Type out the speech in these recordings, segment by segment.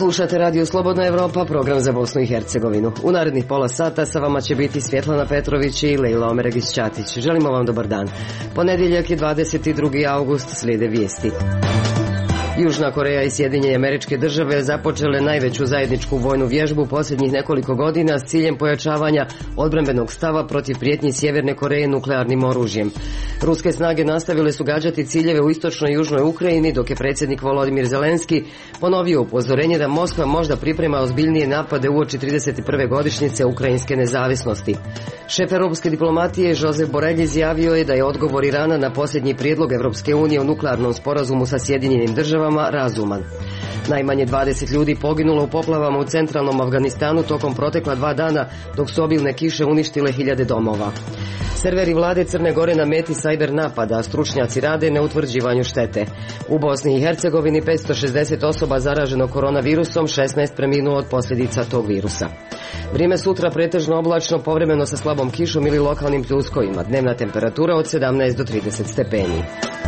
Slušate Radio Slobodna Evropa, program za Bosnu i Hercegovinu. U narednih pola sata sa vama će biti Svjetlana Petrović i Lejla Omeregić-Ćatić. Želimo vam dobar dan. Ponedjeljak je 22. august, slijede vijesti. Južna Koreja i Sjedinjene Američke Države započele najveću zajedničku vojnu vježbu posljednjih nekoliko godina s ciljem pojačavanja odbrambenog stava protiv prijetnji Sjeverne Koreje nuklearnim oružjem. Ruske snage nastavile su gađati ciljeve u istočnoj i južnoj Ukrajini, dok je predsjednik Volodimir Zelenski ponovio upozorenje da Moskva možda priprema ozbiljnije napade uoči 31. godišnjice ukrajinske nezavisnosti. Šef europske diplomatije Josep Borrell izjavio je da je odgovor Irana na posljednji prijedlog Europske unije o nuklearnom sporazumu sa Sjedinjenim Državama razuman. Najmanje 20 ljudi poginulo u poplavama u centralnom Afganistanu tokom protekla 2 dana, dok su obilne kiše uništile hiljade domova. Serveri vlade Crne Gore na meti sajber napada, a stručnjaci rade na utvrđivanju štete. U Bosni i Hercegovini 560 osoba zaraženo koronavirusom, 16 preminulo od posljedica tog virusa. Vrijeme sutra pretežno oblačno, povremeno sa slabom kišom ili lokalnim pljuskovima. Dnevna temperatura od 17 do 30 stepeni.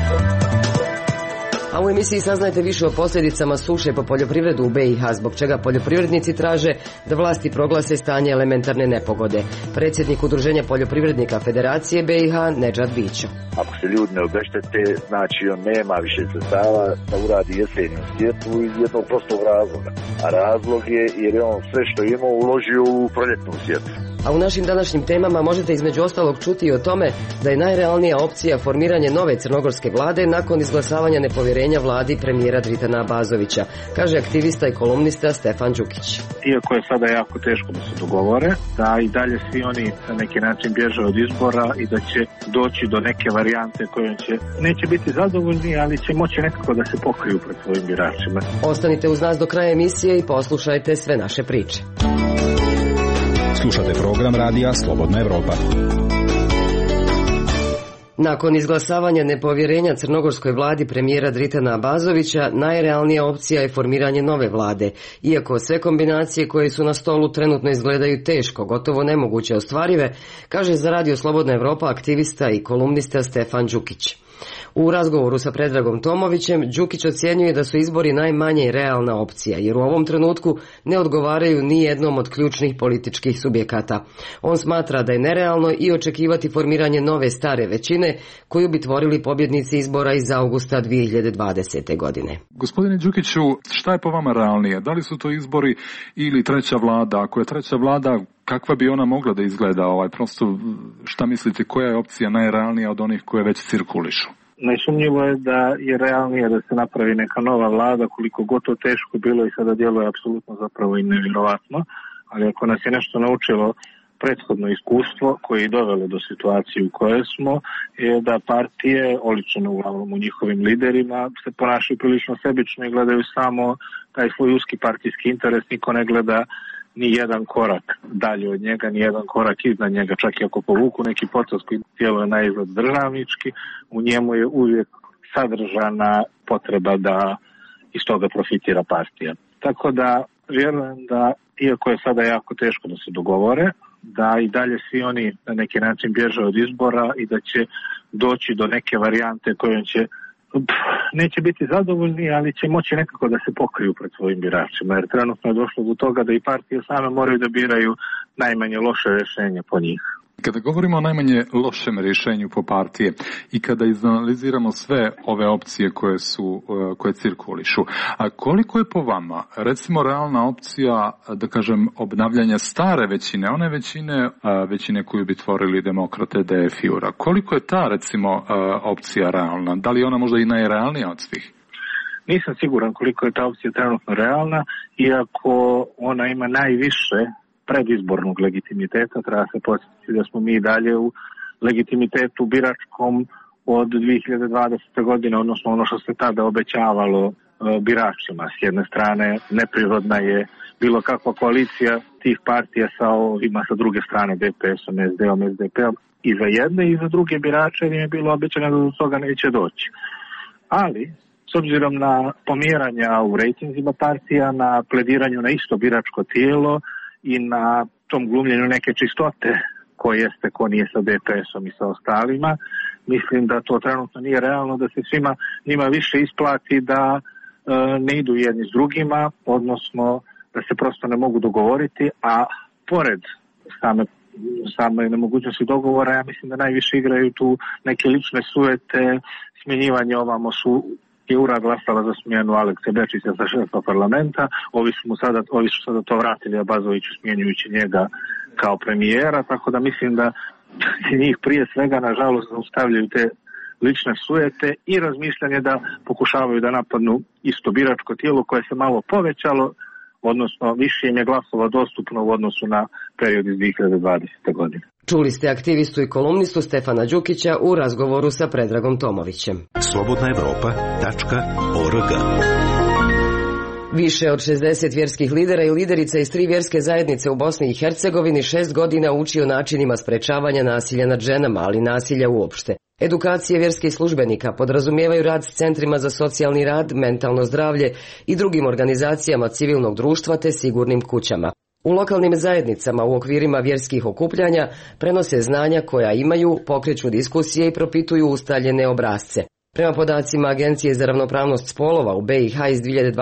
A u emisiji saznajte više o posljedicama suše po poljoprivredu u BiH, zbog čega poljoprivrednici traže da vlasti proglase stanje elementarne nepogode. Predsjednik Udruženja poljoprivrednika Federacije BiH, Nedžad Bićo. Ako se ljudi ne obeštete, znači on nema više sredstava da uradi jesenju sjetvu iz jednog prostog razloga. A razlog je jer je on sve što imao uložio u proljetnu sjetvu. A u našim današnjim temama možete između ostalog čuti i o tome da je najrealnija opcija formiranje nove crnogorske vlade nakon izglasavanja nepovjerenja vladi premijera Dritana Abazovića, kaže aktivista i kolumnista Stefan Đukić. Iako je sada jako teško da se dogovore, da i dalje svi oni na neki način bježe od izbora i da će doći do neke varijante koje neće biti zadovoljni, ali će moći nekako da se pokriju pred svojim biračima. Ostanite uz nas do kraja emisije i poslušajte sve naše priče. Slušate program Radija Slobodna Evropa. Nakon izglasavanja nepovjerenja crnogorskoj vladi premijera Dritana Abazovića, najrealnija opcija je formiranje nove vlade, iako sve kombinacije koje su na stolu trenutno izgledaju teško, gotovo nemoguće ostvarive, kaže za Radio Slobodna Evropa aktivista i kolumnista Stefan Đukić. U razgovoru sa Predragom Tomovićem, Đukić ocjenjuje da su izbori najmanje realna opcija, jer u ovom trenutku ne odgovaraju ni jednom od ključnih političkih subjekata. On smatra da je nerealno i očekivati formiranje nove stare većine koju bi tvorili pobjednici izbora iz augusta 2020. godine. Gospodine Đukiću, šta je po vama realnije? Da li su to izbori ili treća vlada? Ako je treća vlada, kakva bi ona mogla da izgleda? Prosto, šta mislite, koja je opcija najrealnija od onih koje već cirkulišu? Najsumnjivo je da je realnije da se napravi neka nova vlada, koliko god to teško bilo i sada djeluje apsolutno zapravo i nevjerovatno, ali ako nas je nešto naučilo prethodno iskustvo koje je dovelo do situacije u kojoj smo, je da partije, oličene uglavnom u njihovim liderima, se ponašaju prilično sebično i gledaju samo taj svoj uski partijski interes, niko ne gleda ni jedan korak dalje od njega, ni jedan korak iznad njega, čak i ako povuku neki potez koji djeluje na izgled državnički, u njemu je uvijek sadržana potreba da iz toga profitira partija. Tako da vjerujem da, iako je sada jako teško da se dogovore, da i dalje svi oni na neki način bježe od izbora i da će doći do neke varijante koje neće biti zadovoljni, ali će moći nekako da se pokriju pred svojim biračima, jer trenutno je došlo do toga da i partije same moraju da biraju najmanje loše rješenje po njih. Kada govorimo o najmanje lošem rješenju po partije i kada izanaliziramo sve ove opcije koje cirkulišu, a koliko je po vama, recimo, realna opcija, da kažem, obnavljanja stare većine, one većine koju bi tvorili demokrate DF-a, koliko je ta, recimo, opcija realna? Da li je ona možda i najrealnija od svih? Nisam siguran koliko je ta opcija trenutno realna, iako ona ima najviše predizbornog legitimiteta. Treba se podsjetiti da smo mi dalje u legitimitetu biračkom od 2020. godine, odnosno ono što se tada obećavalo biračima. S jedne strane, neprirodna je bilo kakva koalicija tih partija sa ovima, sa druge strane DPS-om, SD-om, SDP-om, i za jedne i za druge birače im je bilo obećano da do toga neće doći. Ali, s obzirom na pomjeranja u rejtinzima partija, na plediranju na isto biračko tijelo i na tom glumljenju neke čistote ko nije sa DPS-om i sa ostalima, mislim da to trenutno nije realno, da se svima njima više isplati da ne idu jedni s drugima, odnosno da se prosto ne mogu dogovoriti, a pored same nemogućnosti dogovora, ja mislim da najviše igraju tu neke lične sujete, smjenjivanje. Ovamo je URA glasala za smjenu Alekse Bečića za šefa parlamenta, ovi su sada to vratili Abazoviću smjenjujući njega kao premijera, tako da mislim da njih prije svega nažalost zaustavljaju te lične sujete i razmišljanje da pokušavaju da napadnu isto biračko tijelo koje se malo povećalo, odnosno više im je glasova dostupno u odnosu na period iz 2020. godine. Čuli ste aktivistu i kolumnistu Stefana Đukića u razgovoru sa Predragom Tomovićem. slobodnaevropa.org. Više od 60 vjerskih lidera i liderica iz 3 vjerske zajednice u Bosni i Hercegovini 6 godina uči o načinima sprečavanja nasilja nad ženama, ali nasilja uopšte. Edukacije vjerskih službenika podrazumijevaju rad s centrima za socijalni rad, mentalno zdravlje i drugim organizacijama civilnog društva te sigurnim kućama. U lokalnim zajednicama u okvirima vjerskih okupljanja prenose znanja koja imaju, pokreću diskusije i propituju ustaljene obrasce. Prema podacima Agencije za ravnopravnost spolova u BiH iz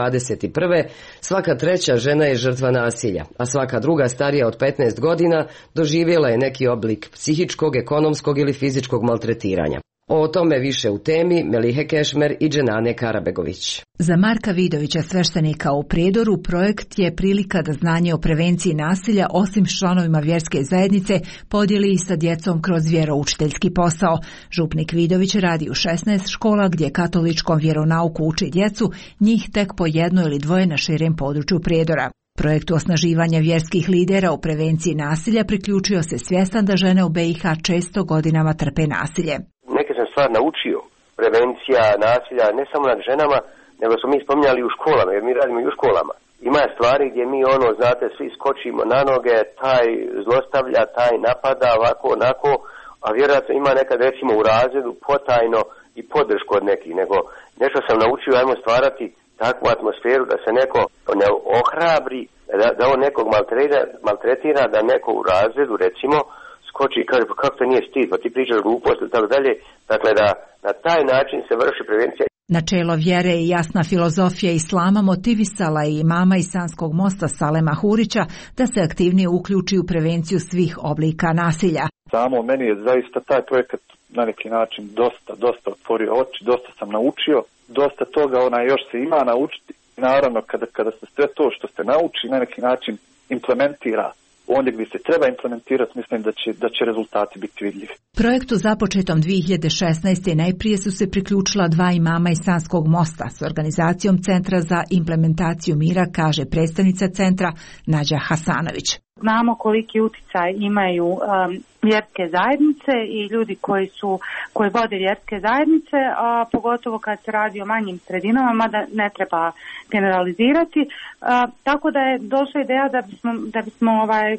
2021. svaka 3. žena je žrtva nasilja, a svaka druga starija od 15 godina doživjela je neki oblik psihičkog, ekonomskog ili fizičkog maltretiranja. O tome više u temi Melihe Kešmer i Dženane Karabegović. Za Marka Vidovića, sveštenika u Prijedoru, projekt je prilika da znanje o prevenciji nasilja, osim s članovima vjerske zajednice, podijeli i sa djecom kroz vjeroučiteljski posao. Župnik Vidović radi u 16 škola gdje katoličkom vjeronauku uči djecu, njih tek po 1 ili 2 na širem području Prijedora. Projektu osnaživanja vjerskih lidera u prevenciji nasilja priključio se svjestan da žene u BiH često godinama trpe nasilje. Neke sam stvar naučio, prevencija nasilja ne samo nad ženama, nego smo mi spominjali u školama, jer mi radimo i u školama. Ima stvari gdje mi znate, svi skočimo na noge, taj zlostavlja, taj napada, ovako, onako, a vjerojatno ima nekad recimo u razredu potajno i podršku od nekih, nego nešto sam naučio, ajmo stvarati takvu atmosferu da se neko ne ohrabri, da on nekog maltretira, da neko u razredu recimo skoči i kaže pa kako to nije stid, pa ti pričaš glupost i tako dalje, dakle da na taj način se vrši prevencija. Načelo vjere i jasna filozofija islama motivisala je imama iz Sanskog mosta Salema Hurića da se aktivnije uključi u prevenciju svih oblika nasilja. Samo meni je zaista taj projekat na neki način dosta otvorio oči, dosta sam naučio, dosta toga još se ima naučiti. Naravno kada se sve to što se nauči na neki način implementira ondje gdje se treba implementirati, mislim da će rezultati biti vidljivi. Projektu započetom 2016. najprije su se priključila 2 imama iz Sanskog mosta s organizacijom Centra za implementaciju mira, kaže predstavnica centra Nađa Hasanović. Znamo koliki utjecaj imaju vjerske zajednice i ljudi koji vode vjerske zajednice, a pogotovo kad se radi o manjim sredinama, mada ne treba generalizirati. Tako da je došla ideja da bismo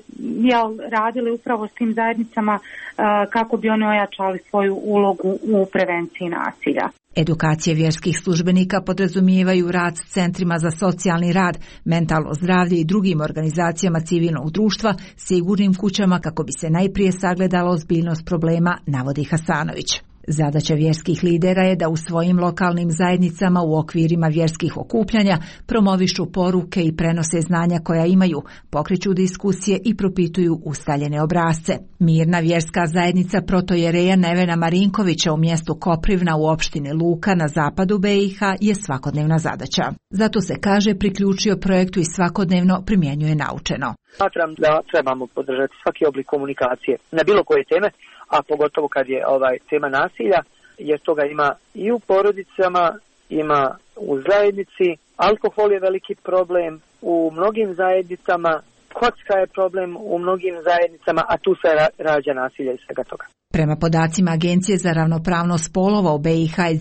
radili upravo s tim zajednicama kako bi oni ojačali svoju ulogu u prevenciji nasilja. Edukacije vjerskih službenika podrazumijevaju rad s centrima za socijalni rad, mentalno zdravlje i drugim organizacijama civilnog društva, sigurnim kućama kako bi se najprije sagledala ozbiljnost problema, navodi Hasanović. Zadaća vjerskih lidera je da u svojim lokalnim zajednicama u okvirima vjerskih okupljanja promovišu poruke i prenose znanja koja imaju, pokreću diskusije i propituju ustaljene obrasce. Mirna vjerska zajednica protojereja Nevena Marinkovića u mjestu Koprivna u opštini Luka na zapadu BiH je svakodnevna zadaća. Zato se, kaže, priključio projektu i svakodnevno primjenjuje naučeno. Smatram da trebamo podržati svaki oblik komunikacije na bilo koje teme, a pogotovo kad je tema nasilja, jer toga ima i u porodicama, ima u zajednici. Alkohol je veliki problem u mnogim zajednicama, kocka je problem u mnogim zajednicama, a tu se rađa nasilje i svega toga. Prema podacima Agencije za ravnopravnost spolova u BiH iz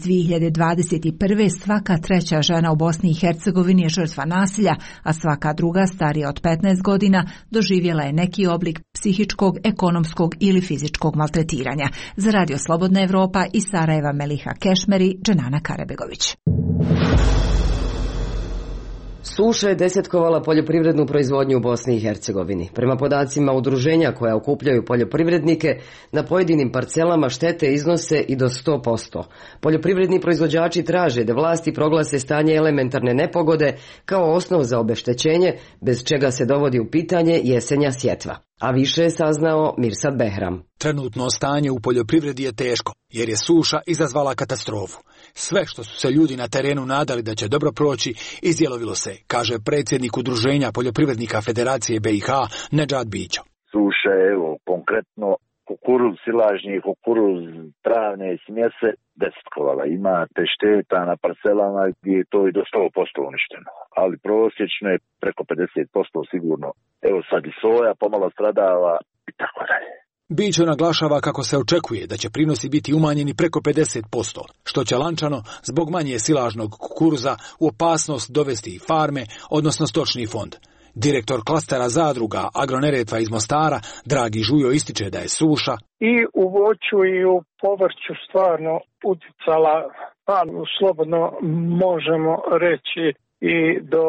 2021. svaka 3. žena u Bosni i Hercegovini je žrtva nasilja, a svaka druga starija od 15 godina doživjela je neki oblik psihičkog, ekonomskog ili fizičkog maltretiranja. Za Radio Slobodna Evropa iz Sarajeva, Meliha Kešmeri, Dženana Karabegović. Suša je desetkovala poljoprivrednu proizvodnju u Bosni i Hercegovini. Prema podacima udruženja koja okupljaju poljoprivrednike, na pojedinim parcelama štete iznose i do 100%. Poljoprivredni proizvođači traže da vlasti proglase stanje elementarne nepogode kao osnov za obeštećenje, bez čega se dovodi u pitanje jesenja sjetva. A više je saznao Mirsad Behram. Trenutno stanje u poljoprivredi je teško, jer je suša izazvala katastrofu. Sve što su se ljudi na terenu nadali da će dobro proći, izjelovilo se, kaže predsjednik udruženja poljoprivrednika Federacije BiH, Nedžad Bićo. Suša je, evo, konkretno, kukuruz silažnji, kukuruz travne smjese desetkovala. Imate šteta na parcelama gdje je to i do 100% uništeno, ali prosječno je preko 50% sigurno. Evo sad i soja pomalo stradava i tako dalje. Bićo naglašava kako se očekuje da će prinosi biti umanjeni preko 50%, što će lančano, zbog manje silažnog kukuruza, u opasnost dovesti i farme, odnosno stočni fond. Direktor klastera zadruga Agroneretva iz Mostara, Dragi Žujo, ističe da je suša i u voću i u povrću stvarno uticala, pa slobodno možemo reći i do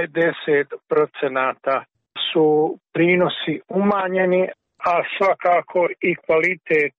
50% su prinosi umanjeni, a svakako i kvalitet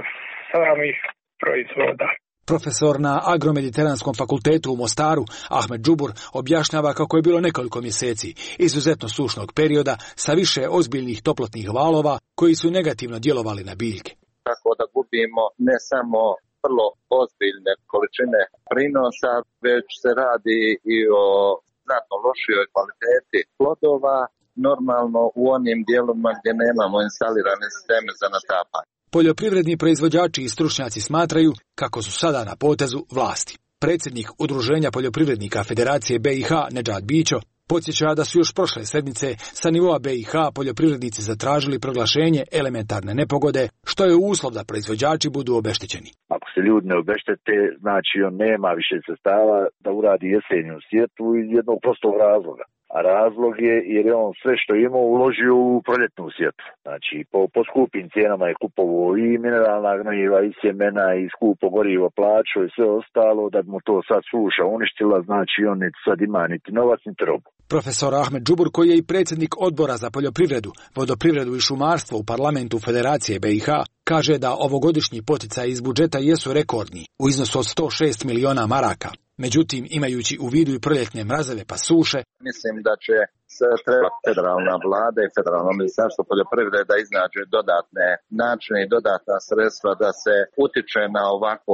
samih proizvoda. Profesor na Agromediteranskom fakultetu u Mostaru, Ahmed Džubur, objašnjava kako je bilo nekoliko mjeseci izuzetno sušnog perioda sa više ozbiljnih toplotnih valova koji su negativno djelovali na biljke. Tako da gubimo ne samo vrlo ozbiljne količine prinosa, već se radi i o znatno lošijoj kvaliteti plodova, normalno u onim dijelovima gdje nemamo instalirane sisteme za natapanje. Poljoprivredni proizvođači i stručnjaci smatraju kako su sada na potezu vlasti. Predsjednik udruženja poljoprivrednika Federacije BiH, Nedžad Bićo, podsjeća da su još prošle sedmice sa nivoa BiH poljoprivrednici zatražili proglašenje elementarne nepogode, što je uslov da proizvođači budu obeštećeni. Ako se ljudi ne obeštete, znači on nema više sredstava da uradi jesenju sjetvu iz jednog prostog razloga. A razlog je jer je on sve što imao uložio u proljetnu sjetvu. Znači po skupim cijenama je kupovao i mineralna gnojiva i sjemena i skupo gorivo plaćao i sve ostalo, da bi mu to sad suša uništila, znači on niti sad ima niti novac niti robu. Profesor Ahmed Džubur, koji je i predsjednik odbora za poljoprivredu, vodoprivredu i šumarstvo u parlamentu Federacije BiH, kaže da ovogodišnji poticaji iz budžeta jesu rekordni u iznosu od 106 miliona maraka. Međutim, imajući u vidu i proljetne mrazeve pa suše, mislim da će treba federalna vlada i federalno ministarstvo poljoprivrede da iznađe dodatne načine i dodatna sredstva da se utiče na ovako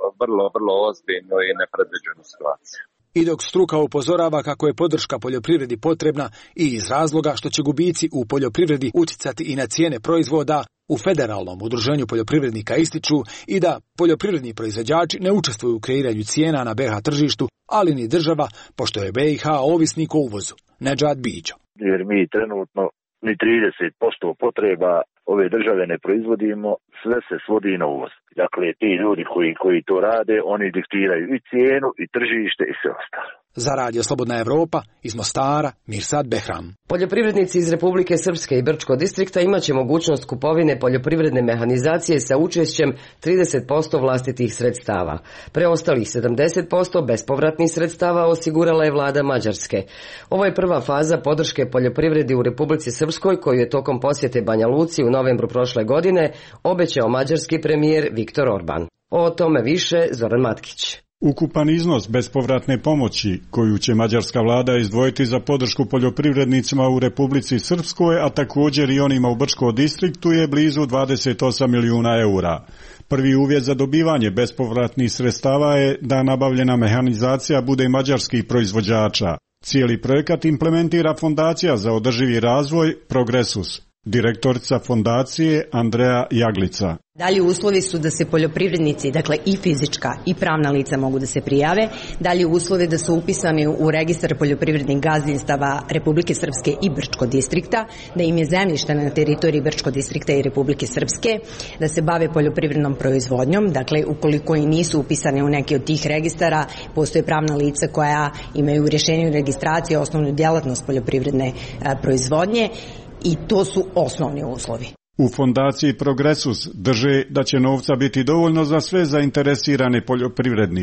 vrlo ozbiljnu i nepredviđenu situaciju. I dok struka upozorava kako je podrška poljoprivredi potrebna i iz razloga što će gubici u poljoprivredi utjecati i na cijene proizvoda, u Federalnom udruženju poljoprivrednika ističu i da poljoprivredni proizvođači ne učestvuju u kreiranju cijena na BiH tržištu, ali ni država, pošto je BiH ovisnik o uvozu. Nedžad Bićo. Jer mi trenutno ni 30% potreba ove države ne proizvodimo, sve se svodi na uvoz. Dakle, ti ljudi koji to rade, oni diktiraju i cijenu, i tržište, i sve ostalo. Za Radio Slobodna Evropa, iz Mostara, Mirsad Behram. Poljoprivrednici iz Republike Srpske i Brčko distrikta imaće mogućnost kupovine poljoprivredne mehanizacije sa učešćem 30% vlastitih sredstava. Preostalih 70% bespovratnih sredstava osigurala je vlada Mađarske. Ovo je prva faza podrške poljoprivredi u Republici Srpskoj, koju je tokom posjete Banja Luci u novembru prošle godine obećao mađarski premijer Viktor Orban. O tome više Zoran Matkić. Ukupan iznos bespovratne pomoći koju će mađarska vlada izdvojiti za podršku poljoprivrednicima u Republici Srpskoj, a također i onima u Brčkom distriktu, je blizu 28 milijuna eura. Prvi uvjet za dobivanje bespovratnih sredstava je da nabavljena mehanizacija bude mađarskih proizvođača. Cijeli projekat implementira Fondacija za održivi razvoj Progresus. Direktorica fondacije Andreja Jaglica. Dalje uslovi su da se poljoprivrednici, dakle i fizička i pravna lica mogu da se prijave. Dalje uslovi da su upisani u registar poljoprivrednih gazdinstava Republike Srpske i Brčko distrikta, da im je zemljište na teritoriji Brčko distrikta i Republike Srpske, da se bave poljoprivrednom proizvodnjom. Dakle, ukoliko i nisu upisani u neki od tih registara, postoje pravna lica koja imaju rješenje o registraciji osnovnu djelatnost poljoprivredne proizvodnje. I to su osnovni uslovi. U fondaciji Progresus drže da će novca biti dovoljno za sve zainteresirane poljoprivrednike.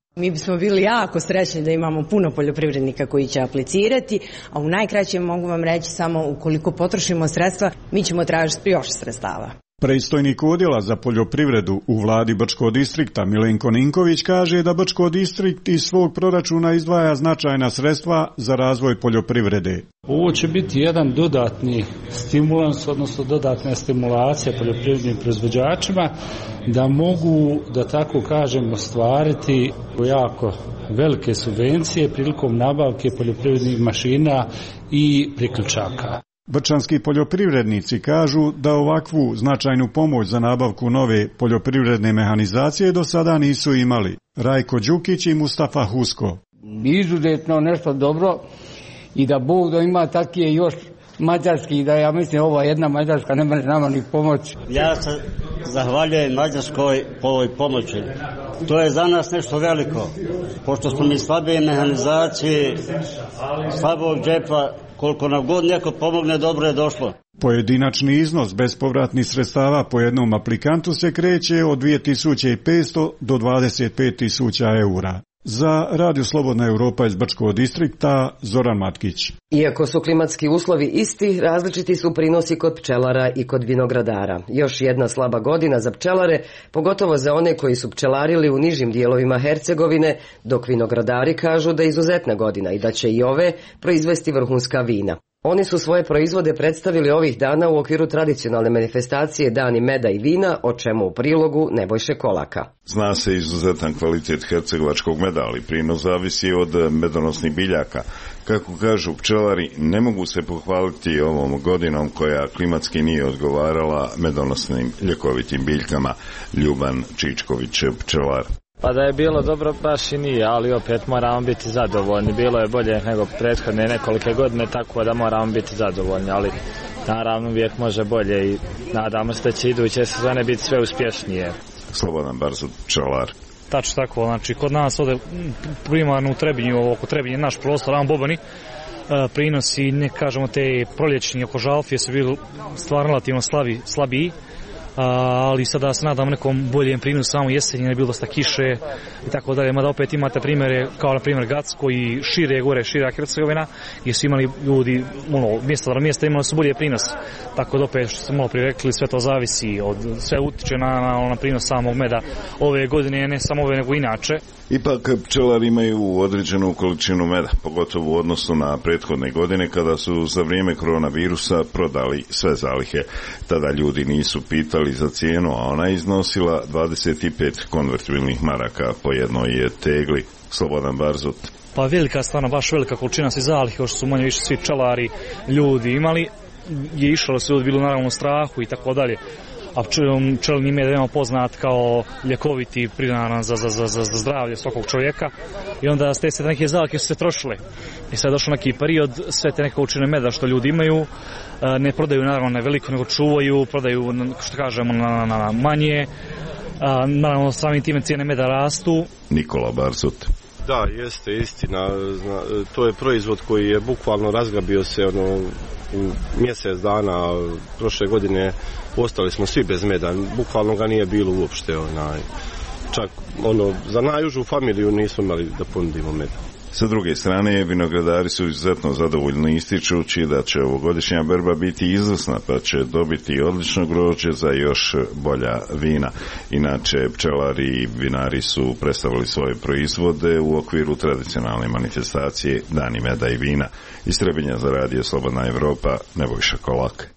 Mi bismo bili jako srećni da imamo puno poljoprivrednika koji će aplicirati, a u najkraćem mogu vam reći samo ukoliko potrošimo sredstva, mi ćemo tražiti još sredstava. Predstojnik odjela za poljoprivredu u vladi Brčkog distrikta Milenko Ninković kaže da Brčkog distrikt iz svog proračuna izdvaja značajna sredstva za razvoj poljoprivrede. Ovo će biti jedan dodatni stimulans, odnosno dodatna stimulacija poljoprivrednim proizvođačima da mogu, da tako kažem, ostvariti jako velike subvencije prilikom nabavke poljoprivrednih mašina i priključaka. Brčanski poljoprivrednici kažu da ovakvu značajnu pomoć za nabavku nove poljoprivredne mehanizacije do sada nisu imali. Rajko Đukić i Mustafa Husko. Izuzetno nešto dobro i da Bog da ima takije još mađarski, da ja mislim ova jedna Mađarska ne može nama ni pomoći. Ja se zahvaljujem Mađarskoj po ovoj pomoći. To je za nas nešto veliko, pošto smo mi slabije mehanizacije, slabog džepa, koliko nam god neko pomogne, dobro je došlo. Pojedinačni iznos bespovratnih sredstava po jednom aplikantu se kreće od 2500 do 25.000 eura. Za Radio Slobodna Europa iz Brčkog distrikta, Zoran Matkić. Iako su klimatski uslovi isti, različiti su prinosi kod pčelara i kod vinogradara. Još jedna slaba godina za pčelare, pogotovo za one koji su pčelarili u nižim dijelovima Hercegovine, dok vinogradari kažu da je izuzetna godina i da će i ove proizvesti vrhunska vina. Oni su svoje proizvode predstavili ovih dana u okviru tradicionalne manifestacije Dani meda i vina, o čemu u prilogu Nebojše Kolaka. Zna se izuzetan kvalitet hercegovačkog meda, ali prinos zavisi od medonosnih biljaka. Kako kažu pčelari, ne mogu se pohvaliti ovom godinom koja klimatski nije odgovarala medonosnim ljekovitim biljkama. Ljuban Čičković, pčelar. Pa da je bilo dobro, baš i nije, ali opet moramo biti zadovoljni. Bilo je bolje nego prethodne nekolike godine, tako da moramo biti zadovoljni, ali naravno uvijek može bolje i nadamo se da će iduće sezone biti sve uspješnije. Slobodan Barzut, pčelar. Tačno tako, znači kod nas ovdje primarno u Trebinju, oko Trebinje naš prostor, Ram Bobani, prinosi, ne kažemo te proljećni oko Žalfije su bili stvarno relativno slabiji, ali sada se nadam nekom boljem prinosu, samo jesenje je bilo dosta kiše i tako dalje, mada opet imate primjere kao na primjer Gacko i šire gore, šira Hercegovina, gdje su imali ljudi mjesta imali su bolje prinos, tako da opet što ste malo prije rekli, sve to zavisi, sve utiče na prinos samog meda ove godine, ne samo ove nego inače. Ipak pčelari imaju određenu količinu meda, pogotovo u odnosu na prethodne godine kada su za vrijeme koronavirusa prodali sve zalihe. Tada ljudi nisu pitali za cijenu, a ona iznosila 25 konvertibilnih maraka po jednoj tegli. Slobodan Barzut. Pa velika, stvarno baš velika količina svi zalihe, što su manje više svi pčelari ljudi imali, je išlo se bilo naravno u strahu i tako dalje. A pčelni med je poznat kao ljekoviti, pridaran za zdravlje svakog čovjeka i onda ste se neke zalihe su se trošile. I sad je došao neki period, sve te neke količine meda što ljudi imaju, ne prodaju naravno na veliko, nego čuvaju, prodaju, što kažemo, na manje. Naravno, samim time cijene meda rastu. Nikola Barzut. Da, jeste istina. To je proizvod koji je bukvalno razgrabio se u mjesec dana prošle godine. Ostali smo svi bez meda, bukvalno ga nije bilo uopšte. Čak za najužu familiju nismo imali da ponudimo meda. Sa druge strane, vinogradari su izuzetno zadovoljni ističući da će ovogodišnja berba biti izvrsna, pa će dobiti odlično grožđe za još bolja vina. Inače, pčelari i vinari su predstavili svoje proizvode u okviru tradicionalne manifestacije Dani meda i vina. Iz Trebinja za Radio Slobodna Europa, Nebojša Kolak.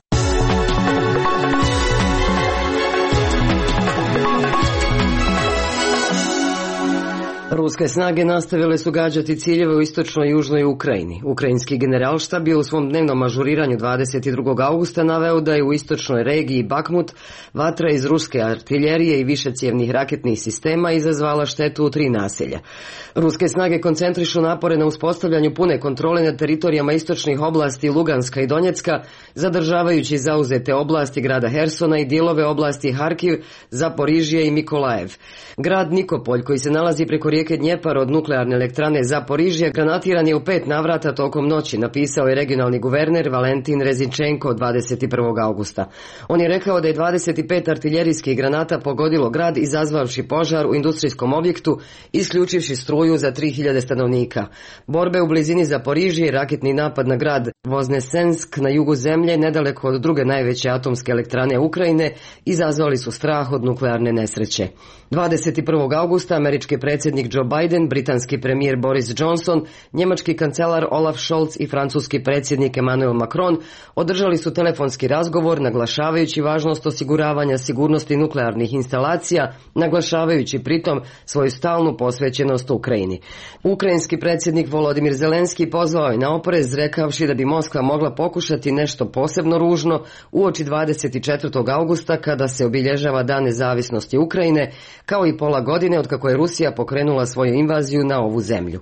Ruske snage nastavile su gađati ciljeve u istočnoj i južnoj Ukrajini. Ukrajinski generalštab je u svom dnevnom ažuriranju 22. augusta naveo da je u istočnoj regiji Bakmut vatra iz ruske artiljerije i višecjevnih raketnih sistema izazvala štetu u 3 naselja. Ruske snage koncentrišu napore na uspostavljanju pune kontrole nad teritorijama istočnih oblasti Luganska i Donjecka, zadržavajući zauzete oblasti grada Hersona i dijelove oblasti Harkiv, Zaporižje i Mikolajev. Grad Nikopolj, koji se nalazi preko rijeke rijeke Dnjepar od nuklearne elektrane Zaporižje granatiran je u 5 navrata tokom noći, napisao je regionalni guverner Valentin Rezinčenko 21. augusta. On je rekao da je 25 artiljerijskih granata pogodilo grad izazvavši požar u industrijskom objektu, isključivši struju za 3000 stanovnika. Borbe u blizini Zaporižje i raketni napad na grad Voznesensk na jugu zemlje, nedaleko od druge najveće atomske elektrane Ukrajine, izazvali su strah od nuklearne nesreće. 21. augusta američki predsjednik Joe Biden, britanski premijer Boris Johnson, njemački kancelar Olaf Scholz i francuski predsjednik Emmanuel Macron održali su telefonski razgovor naglašavajući važnost osiguravanja sigurnosti nuklearnih instalacija, naglašavajući pritom svoju stalnu posvećenost Ukrajini. Ukrajinski predsjednik Volodimir Zelenski pozvao je na oprez, rekavši da bi Moskva mogla pokušati nešto posebno ružno uoči 24. augusta kada se obilježava Dan nezavisnosti Ukrajine, kao i pola godine otkako je Rusija pokrenula svoju invaziju na ovu zemlju.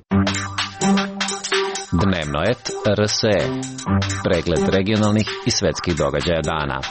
Dnevnoet RSE. Pregled regionalnih i svetskih događaja dana.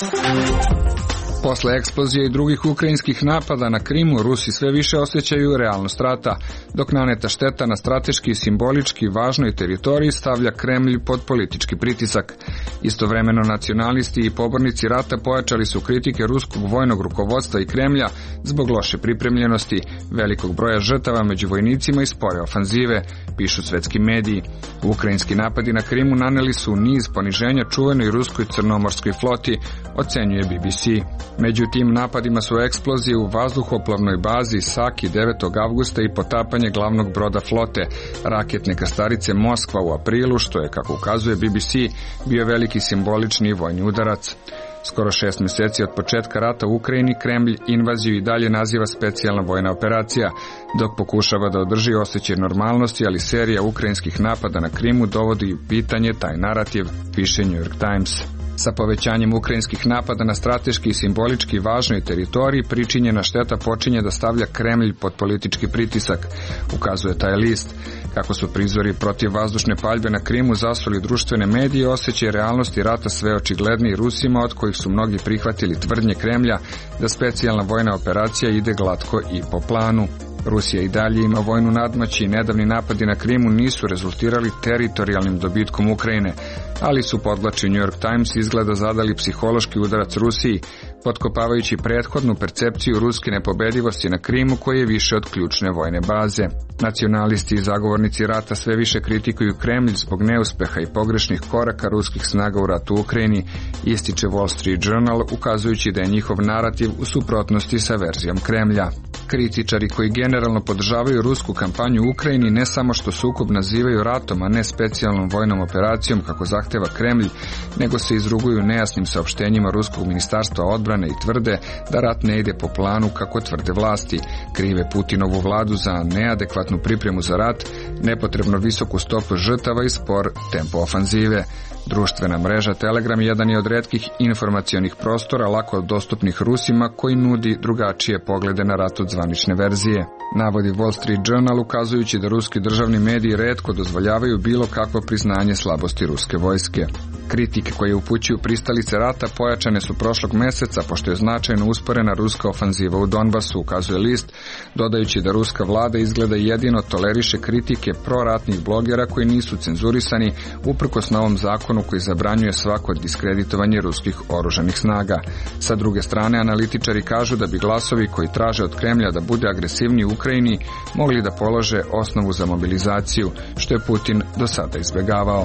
Posle eksplozije i drugih ukrajinskih napada na Krimu, Rusi sve više osjećaju realnost rata, dok naneta šteta na strateški i simbolički važnoj teritoriji stavlja Kremlj pod politički pritisak. Istovremeno nacionalisti i pobornici rata pojačali su kritike ruskog vojnog rukovodstva i Kremlja zbog loše pripremljenosti, velikog broja žrtava među vojnicima i spore ofanzive, pišu svetski mediji. Ukrajinski napadi na Krimu naneli su niz poniženja čuvenoj ruskoj crnomorskoj floti, ocenjuje BBC. Među tim napadima su eksplozije u vazduhoplovnoj bazi Saki 9. avgusta i potapanje glavnog broda flote, raketne krstarice Moskva u aprilu, što je, kako ukazuje BBC, bio veliki simbolični vojni udarac. Skoro 6 mjeseci od početka rata u Ukrajini, Kremlj invaziju i dalje naziva specijalna vojna operacija, dok pokušava da održi osjećaj normalnosti, ali serija ukrajinskih napada na Krimu dovodi u pitanje taj narativ, piše New York Times. Sa povećanjem ukrajinskih napada na strateški i simbolički važnoj teritoriji, pričinjena šteta počinje da stavlja Kremlj pod politički pritisak, ukazuje taj list. Kako su prizori protiv vazdušne paljbe na Krimu zasuli društvene medije, osjećaj realnosti rata sve očigledniji Rusima, od kojih su mnogi prihvatili tvrdnje Kremlja da specijalna vojna operacija ide glatko i po planu. Rusija i dalje ima vojnu nadmoć i nedavni napadi na Krimu nisu rezultirali teritorijalnim dobitkom Ukrajine, ali su, podvlači New York Times, izgleda zadali psihološki udarac Rusiji, potkopavajući prethodnu percepciju ruske nepobedivosti na Krimu, koji je više od ključne vojne baze. Nacionalisti i zagovornici rata sve više kritikuju Kremlj zbog neuspeha i pogrešnih koraka ruskih snaga u ratu u Ukrajini, ističe Wall Street Journal, ukazujući da je njihov narativ u suprotnosti sa verzijom Kremlja. Kritičari koji generalno podržavaju rusku kampanju u Ukrajini ne samo što sukob nazivaju ratom, a ne specijalnom vojnom operacijom kako zahteva Kremlj, nego se izruguju nejasnim saopštenjima ruskog ministarstva odbrane i tvrde da rat ne ide po planu kako tvrde vlasti. Krive Putinovu vladu za neadekvatnu pripremu za rat, nepotrebno visoku stopu žrtava i spor tempo ofanzive. Društvena mreža Telegram jedan je od retkih informacionih prostora lako dostupnih Rusima koji nudi drugačije poglede na rat od zvanične verzije. Navodi Wall Street Journal, ukazujući da ruski državni mediji retko dozvoljavaju bilo kakvo priznanje slabosti ruske vojske. Kritike koje upućuju pristalice rata pojačane su prošlog meseca, pošto je značajno usporena ruska ofanziva u Donbasu, ukazuje list, dodajući da ruska vlada izgleda jedino toleriše kritike proratnih blogera koji nisu cenzurisani, uprkos novom zakonu koji zabranjuje svako diskreditovanje ruskih oružanih snaga. Sa druge strane, analitičari kažu da bi glasovi koji traže od Kremlja da bude agresivniji u Ukrajini mogli da polože osnovu za mobilizaciju, što je Putin do sada izbjegavao.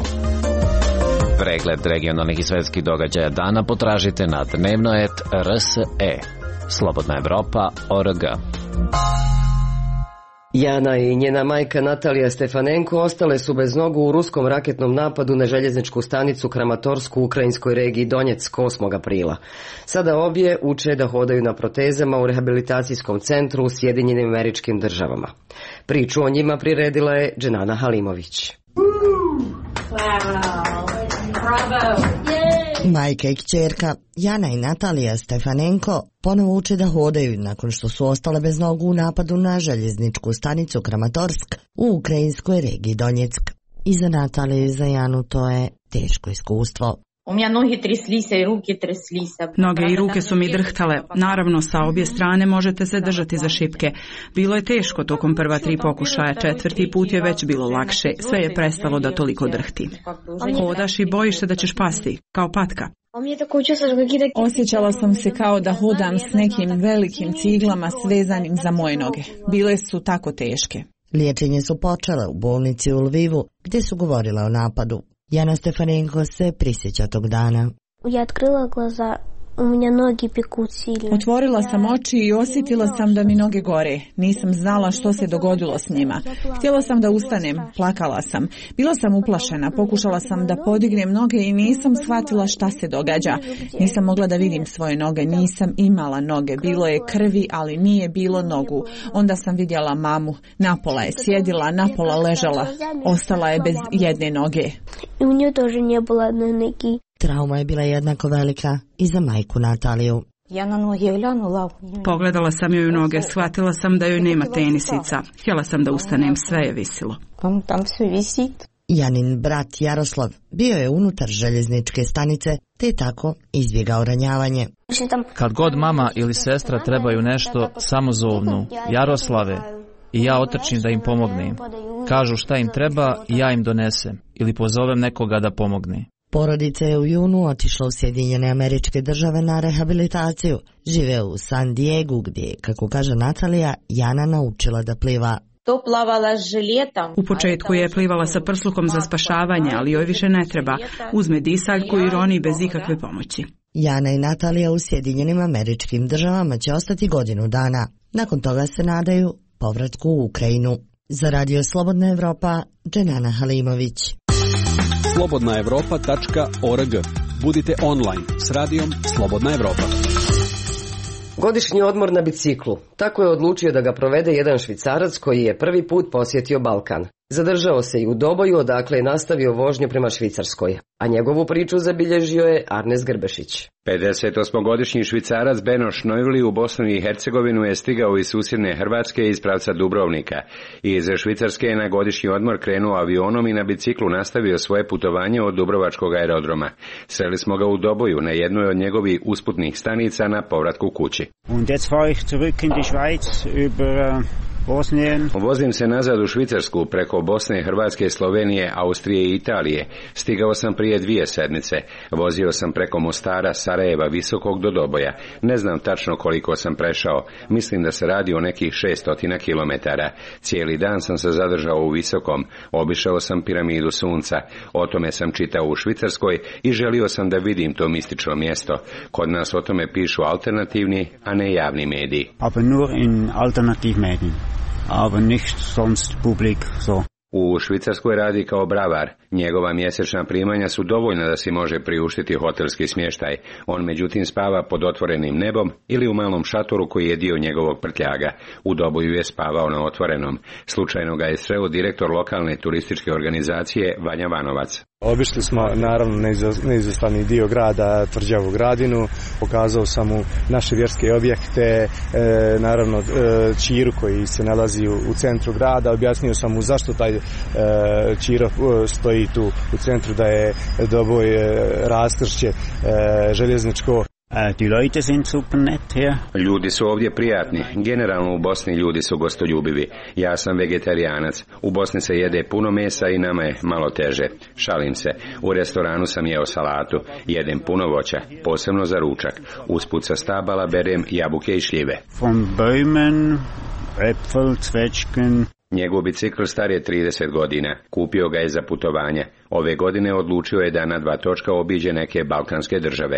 Pregled regionalnih i svetskih događaja dana potražite na dnevnoet.rse. Slobodna Evropa.org. Jana i njena majka Natalija Stefanenko ostale su bez nogu u ruskom raketnom napadu na željezničku stanicu Kramatorsku u ukrajinskoj regiji Donjeck 8. aprila. Sada obje uče da hodaju na protezama u rehabilitacijskom centru u Sjedinjenim Američkim Državama. Priču o njima priredila je Dženana Halimović. Majka i kćerka Jana i Natalija Stefanenko ponovo uče da hodaju nakon što su ostale bez nogu u napadu na željezničku stanicu Kramatorsk u ukrajinskoj regiji Donjeck. I za Nataliju i za Janu to je teško iskustvo. Noge i ruke su mi drhtale. Naravno, sa obje strane možete se držati za šipke. Bilo je teško tokom prva 3 pokušaja, 4. put je već bilo lakše. Sve je prestalo da toliko drhti. Hodaš i bojiš se da ćeš pasti, kao patka. Osjećala sam se kao da hodam s nekim velikim ciglama svezanim za moje noge. Bile su tako teške. Liječenje su počele u bolnici u Lvivu, gdje su govorile o napadu. Jana Stefanenko se prisjeća tog dana. Otvorila sam oči i osjetila sam da mi noge gore. Nisam znala što se dogodilo s njima. Htjela sam da ustanem, plakala sam. Bila sam uplašena, pokušala sam da podignem noge i nisam shvatila šta se događa. Nisam mogla da vidim svoje noge, nisam imala noge. Bilo je krvi, ali nije bilo nogu. Onda sam vidjela mamu. Napola je sjedila, napola ležala. Ostala je bez jedne noge. I u nju tože nije bila neki. Trauma je bila jednako velika i za majku Nataliju. Pogledala sam joj u noge, shvatila sam da joj nema tenisica. Htjela sam da ustanem, sve je visilo. Janin brat Jaroslav bio je unutar željezničke stanice, te je tako izbjegao ranjavanje. Kad god mama ili sestra trebaju nešto, samo zovnu Jaroslave i ja otrčim da im pomognem. Kažu šta im treba i ja im donesem ili pozovem nekoga da pomogne. Porodica je u junu otišla u Sjedinjene Američke Države na rehabilitaciju. Žive u San Diegu gdje, kako kaže Natalija, Jana naučila da pliva. U početku je plivala sa prslukom za spašavanje, ali joj više ne treba. Uzme disaljku i roni bez ikakve pomoći. Jana i Natalija u Sjedinjenim Američkim Državama će ostati godinu dana. Nakon toga se nadaju povratku u Ukrajinu. Za Radio Slobodna Evropa, Dženana Halimović. slobodnaevropa.org. Budite online s radijom Slobodna Evropa. Godišnji odmor na biciklu. Tako je odlučio da ga provede jedan Švicarac koji je prvi put posjetio Balkan. Zadržao se i u Doboju, odakle je nastavio vožnju prema Švicarskoj, a njegovu priču zabilježio je Arnes Grbešić. 58-godišnji Švicarac Beno Šnojvli u Bosnu i Hercegovinu je stigao iz susjedne Hrvatske iz pravca Dubrovnika. Iz Švicarske je na godišnji odmor krenuo avionom i na biciklu nastavio svoje putovanje od Dubrovačkog aerodroma. Sreli smo ga u Doboju na jednoj od njegovih usputnih stanica na povratku kući. Vozim se nazad u Švicarsku preko Bosne, Hrvatske, Slovenije, Austrije i Italije. Stigao sam prije 2 sedmice. Vozio sam preko Mostara, Sarajeva, Visokog do Doboja. Ne znam tačno koliko sam prešao. Mislim da se radi o nekih 600 kilometara. Cijeli dan sam se zadržao u Visokom. Obišao sam piramidu Sunca. O tome sam čitao u Švicarskoj i želio sam da vidim to mistično mjesto. Kod nas o tome pišu alternativni, a ne javni mediji. Aber nicht sonst publik so. U Švicarskoj radi kao bravar. Njegova mjesečna primanja su dovoljna da si može priuštiti hotelski smještaj. On međutim spava pod otvorenim nebom ili u malom šatoru koji je dio njegovog prtljaga. U Doboju je spavao na otvorenom. Slučajno ga je sreo direktor lokalne turističke organizacije Vanja Vanovac. Obišli smo naravno neizostavni dio grada, Tvrđavu Gradinu, pokazao sam mu naše vjerske objekte, naravno Čiru koji se nalazi u centru grada, objasnio sam mu zašto taj Čiro stoji tu u centru, da je Doboj raskršće željezničko. Ljudi su ovdje prijatni. Generalno u Bosni ljudi su gostoljubivi. Ja sam vegetarijanac. U Bosni se jede puno mesa i nama je malo teže. Šalim se. U restoranu sam jeo salatu. Jedem puno voća, posebno za ručak. Usput sa stabala berem jabuke i šljive. Von Bäumen, Äpfel, Zwetschgen. Njegov bicikl star je 30 godina. Kupio ga je za putovanje. Ove godine odlučio je da na 2 točka obiđe neke balkanske države.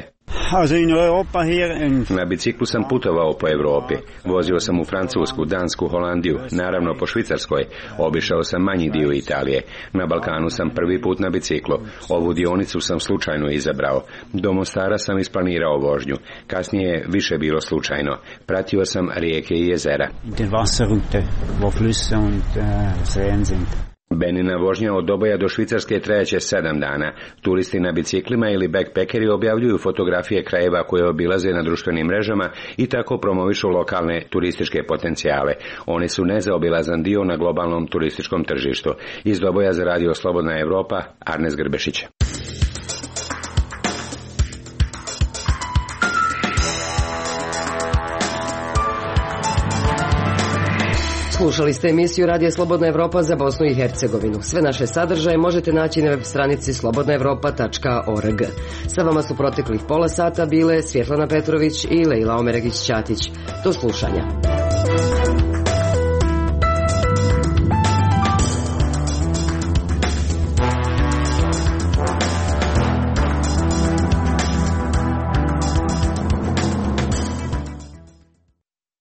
Na biciklu sam putovao po Europi. Vozio sam u Francusku, Dansku, Holandiju, naravno po Švicarskoj. Obišao sam manji dio Italije. Na Balkanu sam prvi put na biciklu. Ovu dionicu sam slučajno izabrao. Do Mostara sam isplanirao vožnju. Kasnije je više bilo slučajno. Pratio sam rijeke i jezera. Benina vožnja od Doboja do Švicarske trajaće 7 dana. Turisti na biciklima ili backpackeri objavljuju fotografije krajeva koje obilaze na društvenim mrežama i tako promovišu lokalne turističke potencijale. Oni su nezaobilazan dio na globalnom turističkom tržištu. Iz Doboja za Radio Slobodna Evropa, Arnes Grbešić. Slušali ste emisiju Radija Slobodna Evropa za Bosnu i Hercegovinu. Sve naše sadržaje možete naći na web stranici slobodnaevropa.org. Sa vama su proteklih pola sata bile Svjetlana Petrović i Lejla Omeregić-Ćatić. Do slušanja.